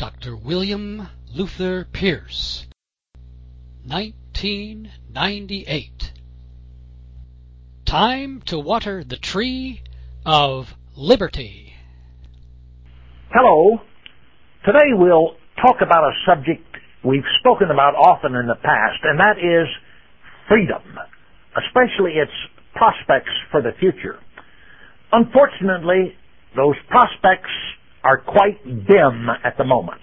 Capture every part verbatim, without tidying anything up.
Doctor William Luther Pierce, nineteen ninety-eight. Time to water the tree of liberty. Hello. Today we'll talk about a subject we've spoken about often in the past, and that is freedom, especially its prospects for the future. Unfortunately, those prospects are quite dim at the moment.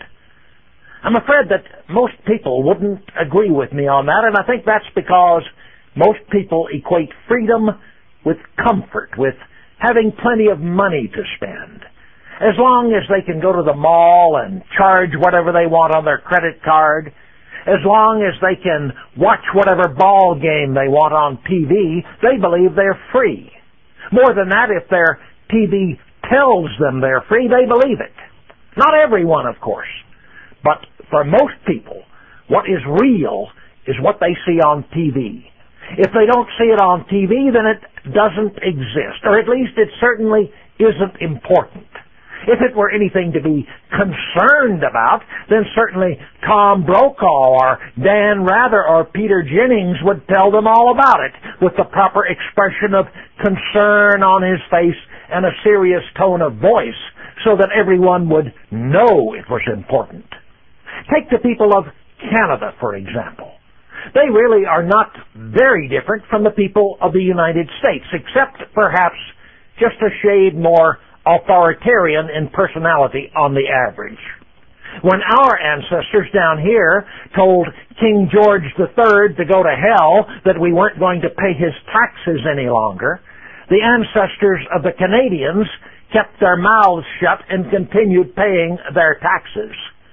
I'm afraid that most people wouldn't agree with me on that, and I think that's because most people equate freedom with comfort, with having plenty of money to spend. As long as they can go to the mall and charge whatever they want on their credit card, as long as they can watch whatever ball game they want on T V, they believe they're free. More than that, if their T V tells them they're free, they believe it. Not everyone, of course. But for most people, what is real is what they see on T V. If they don't see it on T V, then it doesn't exist, or at least it certainly isn't important. If it were anything to be concerned about, then certainly Tom Brokaw or Dan Rather or Peter Jennings would tell them all about it with the proper expression of concern on his face and a serious tone of voice so that everyone would know it was important. Take the people of Canada, for example. They really are not very different from the people of the United States, except perhaps just a shade more authoritarian in personality on the average. When our ancestors down here told King George the Third to go to hell, that we weren't going to pay his taxes any longer, the ancestors of the Canadians kept their mouths shut and continued paying their taxes.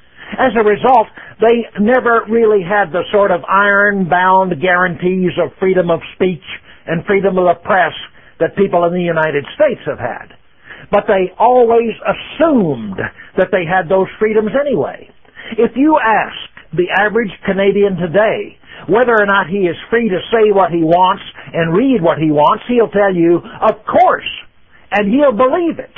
As a result, they never really had the sort of iron-bound guarantees of freedom of speech and freedom of the press that people in the United States have had. But they always assumed that they had those freedoms anyway. If you ask the average Canadian today whether or not he is free to say what he wants and read what he wants, he'll tell you, of course, and he'll believe it.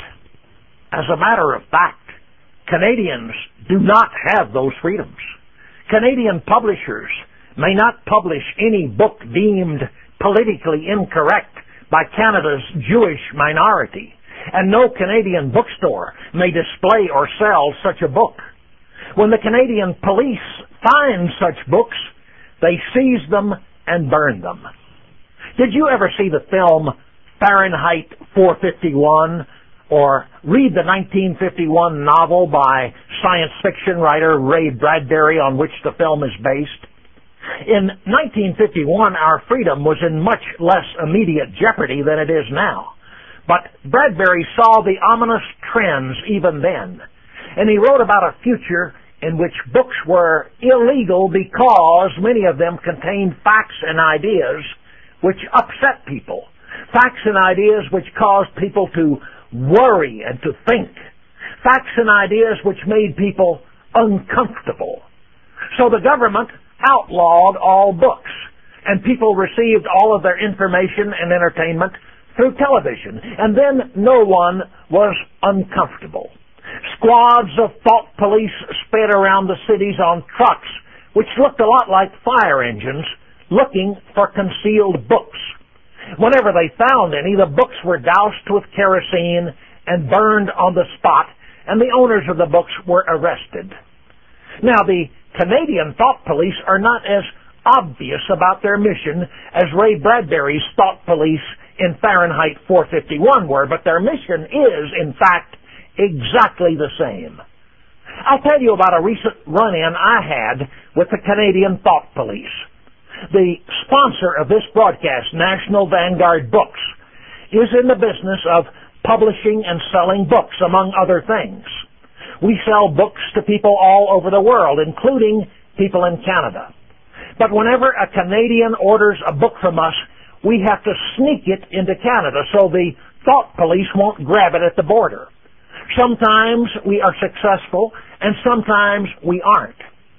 As a matter of fact, Canadians do not have those freedoms. Canadian publishers may not publish any book deemed politically incorrect by Canada's Jewish minority, and no Canadian bookstore may display or sell such a book. When the Canadian police find such books, they seize them and burn them. Did you ever see the film Fahrenheit four fifty-one or read the nineteen fifty-one novel by science fiction writer Ray Bradbury on which the film is based? In nineteen fifty-one, our freedom was in much less immediate jeopardy than it is now. But Bradbury saw the ominous trends even then, and he wrote about a future in which books were illegal because many of them contained facts and ideas which upset people, facts and ideas which caused people to worry and to think, facts and ideas which made people uncomfortable. So the government outlawed all books, and people received all of their information and entertainment through television, and then no one was uncomfortable. Squads of thought police sped around the cities on trucks, which looked a lot like fire engines, looking for concealed books. Whenever they found any, the books were doused with kerosene and burned on the spot, and the owners of the books were arrested. Now, the Canadian thought police are not as obvious about their mission as Ray Bradbury's thought police in Fahrenheit four fifty-one were, but their mission is, in fact, exactly the same. I'll tell you about a recent run-in I had with the Canadian Thought Police. The sponsor of this broadcast, National Vanguard Books, is in the business of publishing and selling books, among other things. We sell books to people all over the world, including people in Canada. But whenever a Canadian orders a book from us, we have to sneak it into Canada so the thought police won't grab it at the border. Sometimes we are successful, and sometimes we aren't.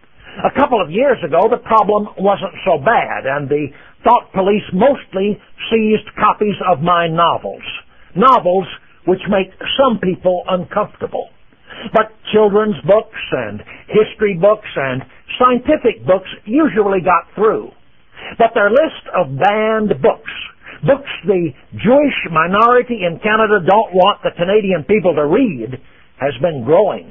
A couple of years ago, the problem wasn't so bad, and the thought police mostly seized copies of my novels. Novels which make some people uncomfortable. But children's books and history books and scientific books usually got through. But their list of banned books, books the Jewish minority in Canada don't want the Canadian people to read, has been growing.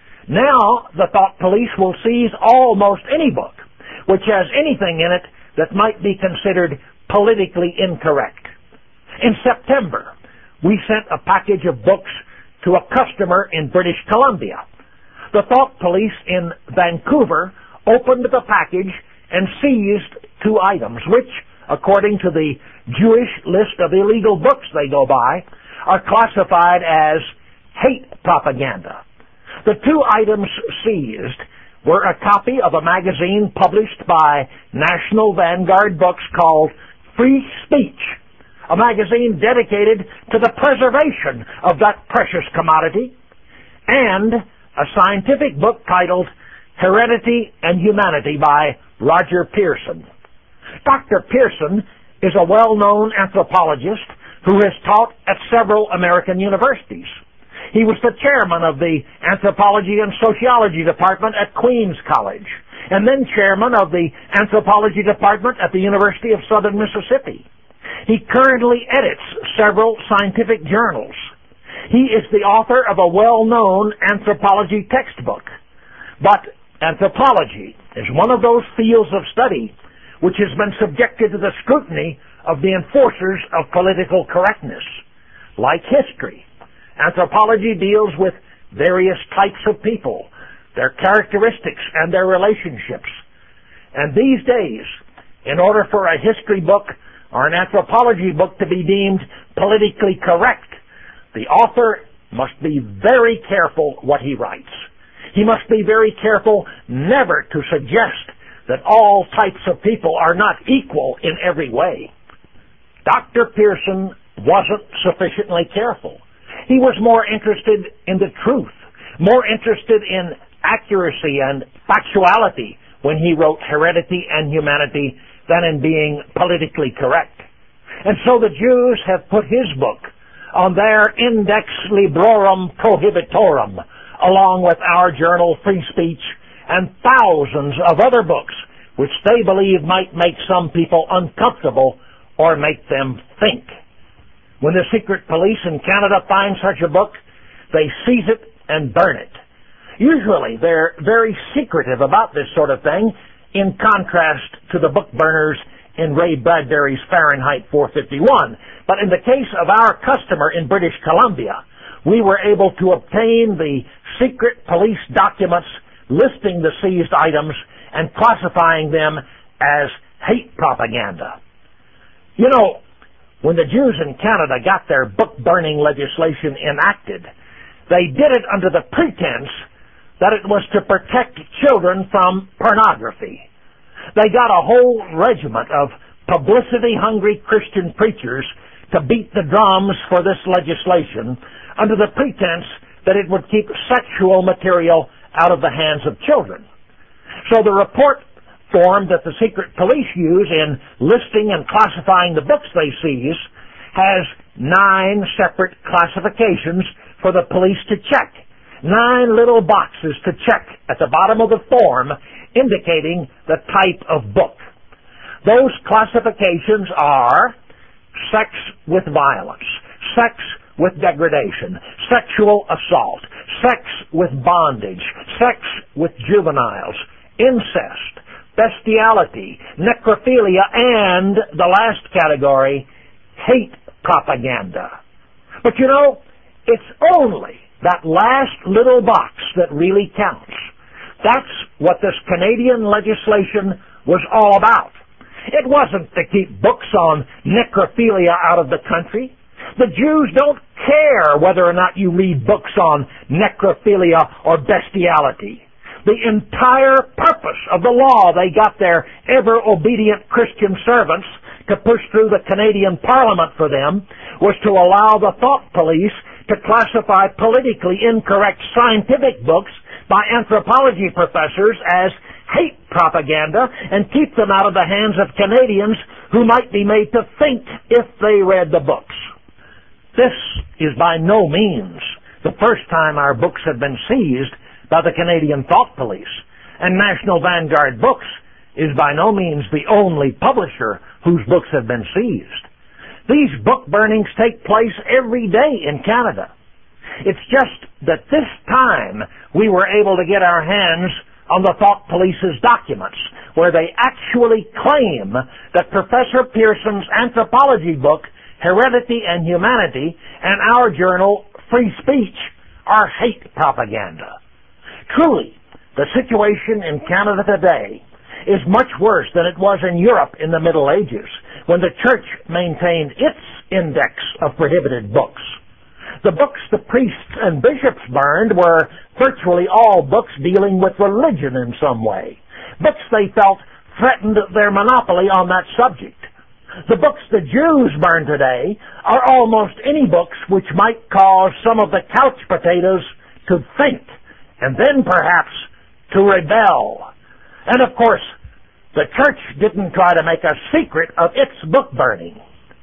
Now the thought police will seize almost any book which has anything in it that might be considered politically incorrect. In September, we sent a package of books to a customer in British Columbia. The thought police in Vancouver opened the package and seized two items, which, according to the Jewish list of illegal books they go by, are classified as hate propaganda. The two items seized were a copy of a magazine published by National Vanguard Books called Free Speech, a magazine dedicated to the preservation of that precious commodity, and a scientific book titled Heredity and Humanity by Roger Pearson. Doctor Pearson is a well-known anthropologist who has taught at several American universities. He was the chairman of the Anthropology and Sociology Department at Queens College, and then chairman of the Anthropology Department at the University of Southern Mississippi. He currently edits several scientific journals. He is the author of a well-known anthropology textbook. But anthropology is one of those fields of study which has been subjected to the scrutiny of the enforcers of political correctness. Like history, anthropology deals with various types of people, their characteristics, and their relationships. And these days, in order for a history book or an anthropology book to be deemed politically correct, the author must be very careful what he writes. He must be very careful never to suggest that all types of people are not equal in every way. Doctor Pearson wasn't sufficiently careful. He was more interested in the truth, more interested in accuracy and factuality when he wrote Heredity and Humanity than in being politically correct. And so the Jews have put his book on their Index Librorum Prohibitorum, along with our journal Free Speech and thousands of other books which they believe might make some people uncomfortable or make them think. When the secret police in Canada find such a book, they seize it and burn it. Usually they're very secretive about this sort of thing, in contrast to the book burners in Ray Bradbury's Fahrenheit four fifty-one. But in the case of our customer in British Columbia, we were able to obtain the secret police documents listing the seized items and classifying them as hate propaganda. You know, when the Jews in Canada got their book-burning legislation enacted, they did it under the pretense that it was to protect children from pornography. They got a whole regiment of publicity-hungry Christian preachers to beat the drums for this legislation under the pretense that it would keep sexual material out of the hands of children. So the report form that the secret police use in listing and classifying the books they seize has nine separate classifications for the police to check. Nine little boxes to check at the bottom of the form indicating the type of book. Those classifications are sex with violence, sex with degradation, sexual assault, sex with bondage, sex with juveniles, incest, bestiality, necrophilia, and the last category, hate propaganda. But you know, it's only that last little box that really counts. That's what this Canadian legislation was all about. It wasn't to keep books on necrophilia out of the country. The Jews don't care whether or not you read books on necrophilia or bestiality. The entire purpose of the law they got their ever-obedient Christian servants to push through the Canadian Parliament for them was to allow the thought police to classify politically incorrect scientific books by anthropology professors as hate propaganda and keep them out of the hands of Canadians who might be made to think if they read the books. This is by no means the first time our books had been seized by the Canadian Thought Police, and National Vanguard Books is by no means the only publisher whose books have been seized. These book burnings take place every day in Canada. It's just that this time we were able to get our hands on the Thought Police's documents, where they actually claim that Professor Pearson's anthropology book, Heredity and Humanity, and our journal, Free Speech, are hate propaganda. Truly, the situation in Canada today is much worse than it was in Europe in the Middle Ages, when the Church maintained its index of prohibited books. The books the priests and bishops burned were virtually all books dealing with religion in some way. Books they felt threatened their monopoly on that subject. The books the Jews burn today are almost any books which might cause some of the couch potatoes to think, and then perhaps to rebel. And of course, the Church didn't try to make a secret of its book burning.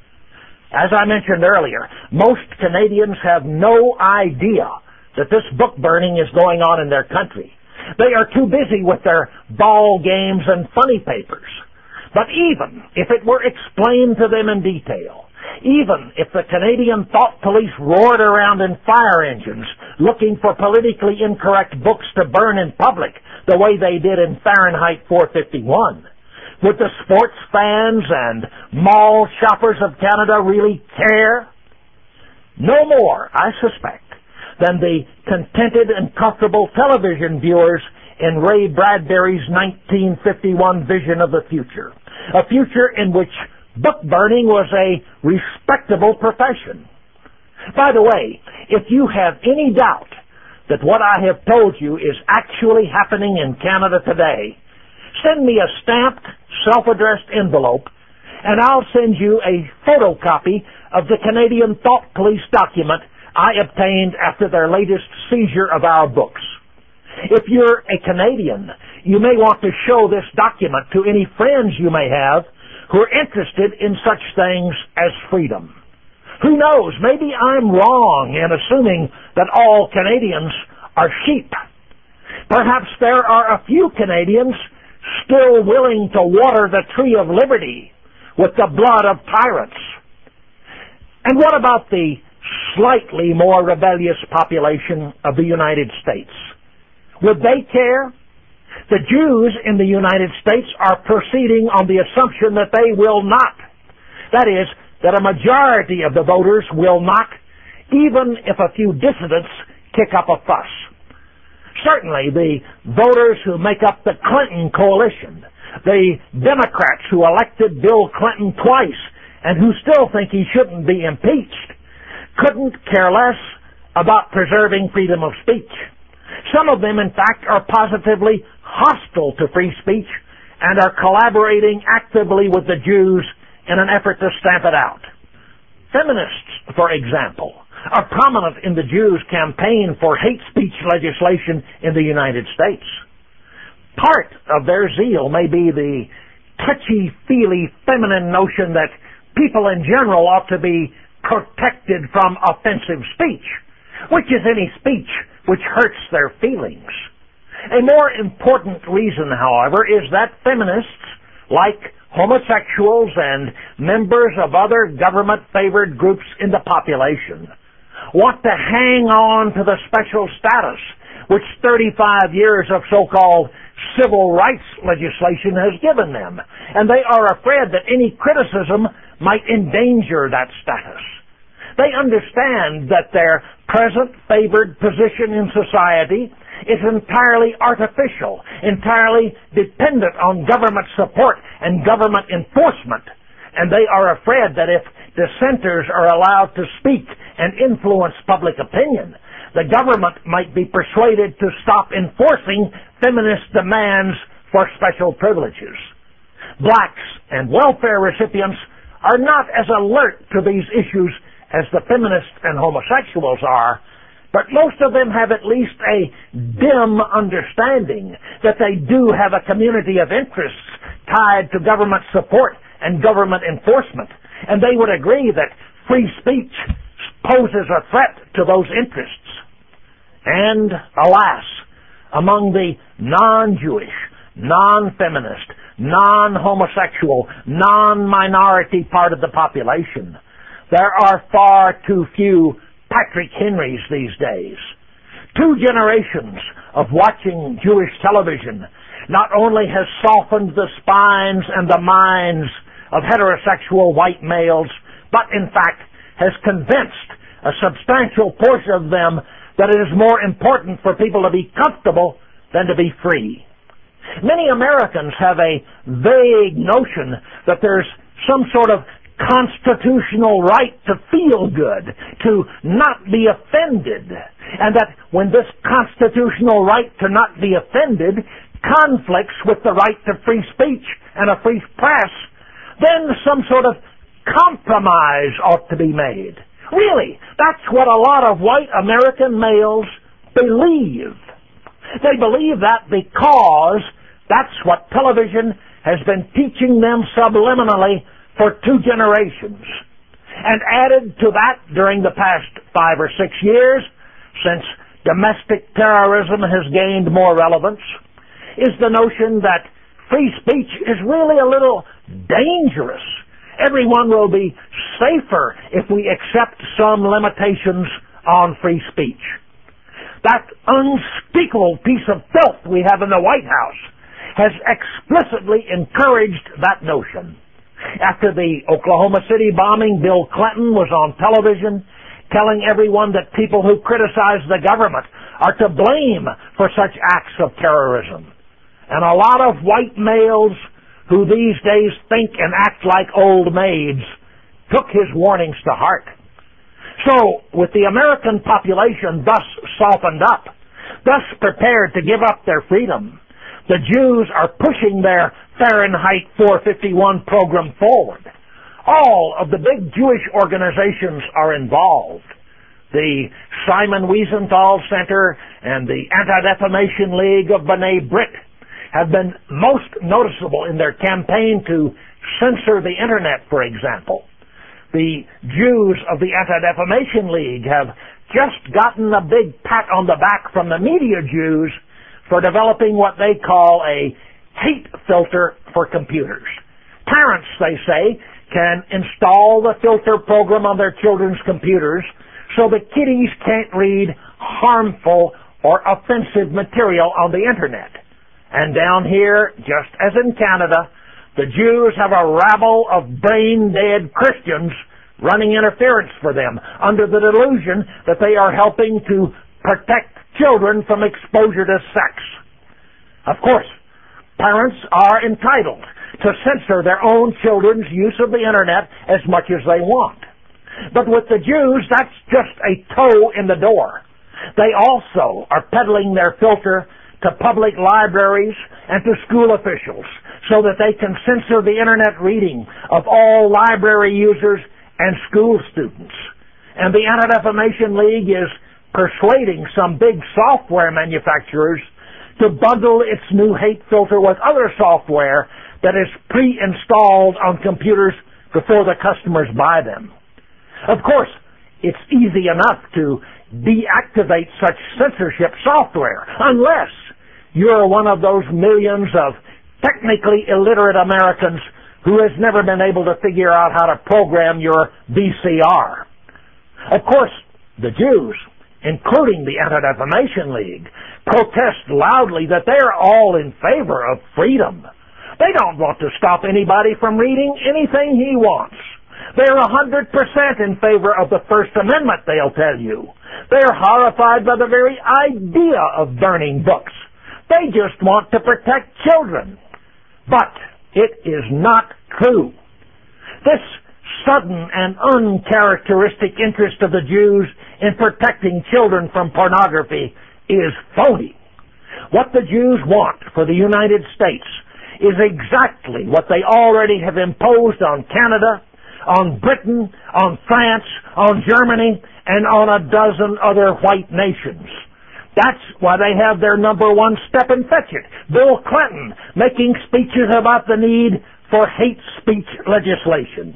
As I mentioned earlier, most Canadians have no idea that this book burning is going on in their country. They are too busy with their ball games and funny papers. But even if it were explained to them in detail, even if the Canadian Thought Police roared around in fire engines looking for politically incorrect books to burn in public the way they did in Fahrenheit four fifty-one, would the sports fans and mall shoppers of Canada really care? No more, I suspect, than the contented and comfortable television viewers in Ray Bradbury's nineteen fifty-one vision of the future, a future in which book burning was a respectable profession. By the way, if you have any doubt that what I have told you is actually happening in Canada today, send me a stamped, self-addressed envelope, and I'll send you a photocopy of the Canadian Thought Police document I obtained after their latest seizure of our books. If you're a Canadian, you may want to show this document to any friends you may have who are interested in such things as freedom. Who knows, maybe I'm wrong in assuming that all Canadians are sheep. Perhaps there are a few Canadians still willing to water the tree of liberty with the blood of tyrants. And what about the slightly more rebellious population of the United States? Would they care? The Jews in the United States are proceeding on the assumption that they will not. That is, that a majority of the voters will not, even if a few dissidents kick up a fuss. Certainly, the voters who make up the Clinton coalition, the Democrats who elected Bill Clinton twice and who still think he shouldn't be impeached, couldn't care less about preserving freedom of speech. Some of them, in fact, are positively hostile to free speech and are collaborating actively with the Jews in an effort to stamp it out. Feminists, for example, are prominent in the Jews' campaign for hate speech legislation in the United States. Part of their zeal may be the touchy-feely feminine notion that people in general ought to be protected from offensive speech, which is any speech which hurts their feelings. A more important reason, however, is that feminists, like homosexuals and members of other government-favored groups in the population, want to hang on to the special status which thirty-five years of so-called civil rights legislation has given them, and they are afraid that any criticism might endanger that status. They understand that their present favored position in society is entirely artificial, entirely dependent on government support and government enforcement, and they are afraid that if dissenters are allowed to speak and influence public opinion, the government might be persuaded to stop enforcing feminist demands for special privileges. Blacks and welfare recipients are not as alert to these issues as the feminists and homosexuals are, but most of them have at least a dim understanding that they do have a community of interests tied to government support and government enforcement, and they would agree that free speech poses a threat to those interests. And, alas, among the non-Jewish, non-feminist, non-homosexual, non-minority part of the population, there are far too few Patrick Henrys these days. Two generations of watching Jewish television not only has softened the spines and the minds of heterosexual white males, but in fact has convinced a substantial portion of them that it is more important for people to be comfortable than to be free. Many Americans have a vague notion that there's some sort of constitutional right to feel good, to not be offended, and that when this constitutional right to not be offended conflicts with the right to free speech and a free press, then some sort of compromise ought to be made. Really, that's what a lot of white American males believe. They believe that because that's what television has been teaching them subliminally for two generations. And added to that during the past five or six years, since domestic terrorism has gained more relevance, is the notion that free speech is really a little dangerous. Everyone will be safer if we accept some limitations on free speech. That unspeakable piece of filth we have in the White House has explicitly encouraged that notion. After the Oklahoma City bombing, Bill Clinton was on television telling everyone that people who criticize the government are to blame for such acts of terrorism. And a lot of white males who these days think and act like old maids took his warnings to heart. So, with the American population thus softened up, thus prepared to give up their freedom, the Jews are pushing their Fahrenheit four fifty-one program forward. All of the big Jewish organizations are involved. The Simon Wiesenthal Center and the Anti-Defamation League of B'nai B'rith have been most noticeable in their campaign to censor the Internet, for example. The Jews of the Anti-Defamation League have just gotten a big pat on the back from the media Jews for developing what they call a hate filter for computers. Parents, they say, can install the filter program on their children's computers so the kiddies can't read harmful or offensive material on the Internet. And down here, just as in Canada, the Jews have a rabble of brain-dead Christians running interference for them under the delusion that they are helping to protect children from exposure to sex. Of course, parents are entitled to censor their own children's use of the Internet as much as they want. But with the Jews, that's just a toe in the door. They also are peddling their filter to public libraries and to school officials so that they can censor the Internet reading of all library users and school students. And the Anti-Defamation League is persuading some big software manufacturers to bundle its new hate filter with other software that is pre-installed on computers before the customers buy them. Of course, it's easy enough to deactivate such censorship software unless you're one of those millions of technically illiterate Americans who has never been able to figure out how to program your V C R. Of course, the Jews, including the Anti-Defamation League, protest loudly that they are all in favor of freedom. They don't want to stop anybody from reading anything he wants. They're one hundred percent in favor of the First Amendment, they'll tell you. They're horrified by the very idea of burning books. They just want to protect children. But it is not true. This sudden and uncharacteristic interest of the Jews in protecting children from pornography is phony. What the Jews want for the United States is exactly what they already have imposed on Canada, on Britain, on France, on Germany, and on a dozen other white nations. That's why they have their number one step and fetch it, Bill Clinton, making speeches about the need for hate speech legislation.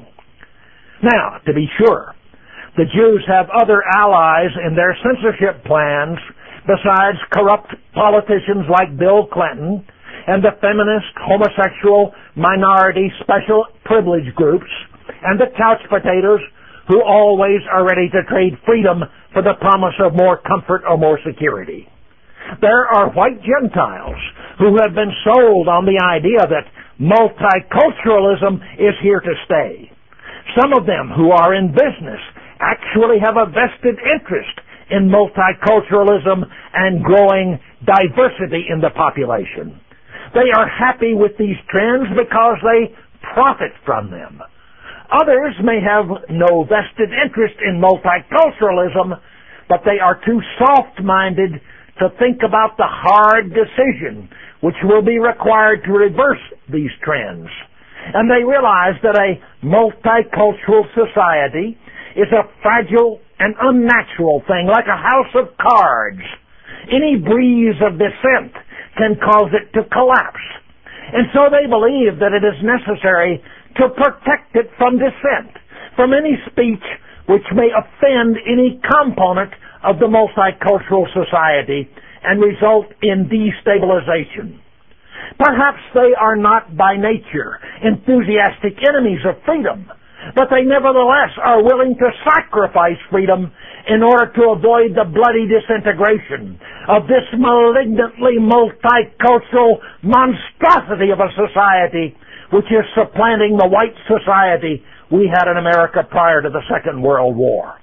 Now, to be sure, the Jews have other allies in their censorship plans besides corrupt politicians like Bill Clinton and the feminist, homosexual, minority, special privilege groups, and the couch potatoes who always are ready to trade freedom for the promise of more comfort or more security. There are white Gentiles who have been sold on the idea that multiculturalism is here to stay. Some of them who are in business actually have a vested interest in multiculturalism and growing diversity in the population. They are happy with these trends because they profit from them. Others may have no vested interest in multiculturalism, but they are too soft-minded to think about the hard decision which will be required to reverse these trends. And they realize that a multicultural society is a fragile and unnatural thing, like a house of cards. Any breeze of dissent can cause it to collapse. And so they believe that it is necessary to protect it from dissent, from any speech which may offend any component of the multicultural society and result in destabilization. Perhaps they are not by nature enthusiastic enemies of freedom, but they nevertheless are willing to sacrifice freedom in order to avoid the bloody disintegration of this malignantly multicultural monstrosity of a society which is supplanting the white society we had in America prior to the Second World War.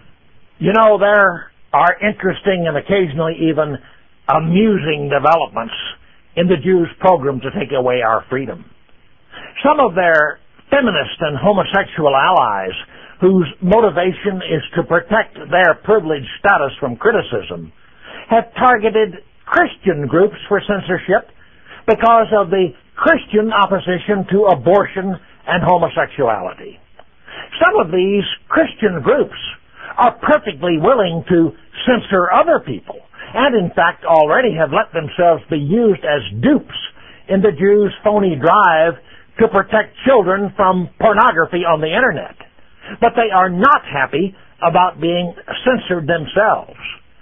You know, there are interesting and occasionally even amusing developments in the Jews' program to take away our freedom. Some of their feminist and homosexual allies, whose motivation is to protect their privileged status from criticism, have targeted Christian groups for censorship because of the Christian opposition to abortion and homosexuality. Some of these Christian groups are perfectly willing to censor other people, and in fact already have let themselves be used as dupes in the Jews' phony drive to protect children from pornography on the internet. But they are not happy about being censored themselves.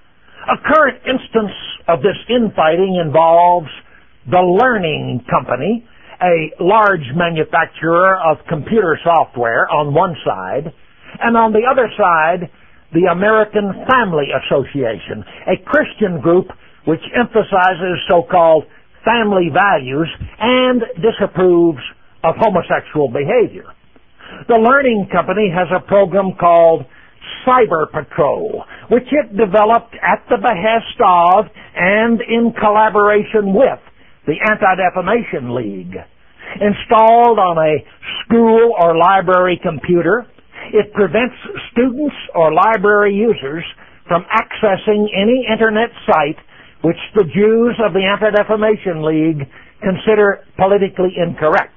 A current instance of this infighting involves the Learning Company, a large manufacturer of computer software on one side, and on the other side, the American Family Association, a Christian group which emphasizes so-called family values and disapproves of homosexual behavior. The Learning Company has a program called Cyber Patrol, which it developed at the behest of and in collaboration with the Anti-Defamation League. Installed on a school or library computer, it prevents students or library users from accessing any internet site which the Jews of the Anti-Defamation League consider politically incorrect.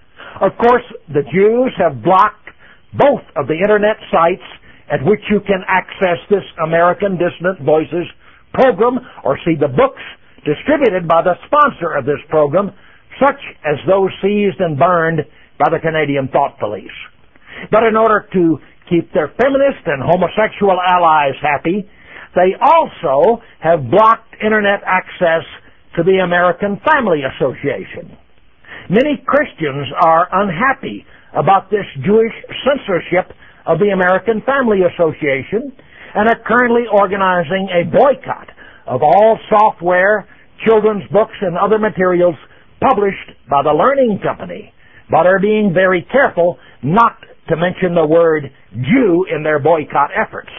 Of course, the Jews have blocked both of the internet sites at which you can access this American Dissident Voices program or see the books distributed by the sponsor of this program, such as those seized and burned by the Canadian Thought Police. But in order to keep their feminist and homosexual allies happy, they also have blocked internet access to the American Family Association. Many Christians are unhappy about this Jewish censorship of the American Family Association and are currently organizing a boycott of all software, children's books, and other materials published by the Learning Company, but are being very careful not to mention the word Jew in their boycott efforts.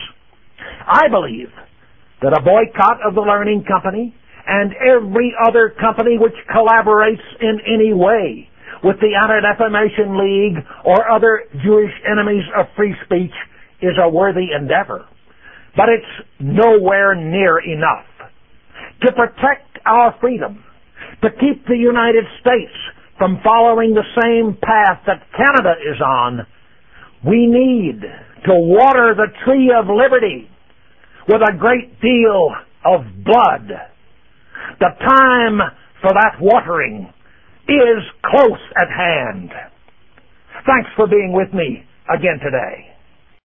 I believe that a boycott of the Learning Company and every other company which collaborates in any way with the Anti-Defamation League or other Jewish enemies of free speech is a worthy endeavor. But it's nowhere near enough. To protect our freedom, to keep the United States from following the same path that Canada is on, we need to water the tree of liberty with a great deal of blood. The time for that watering is close at hand. Thanks for being with me again today.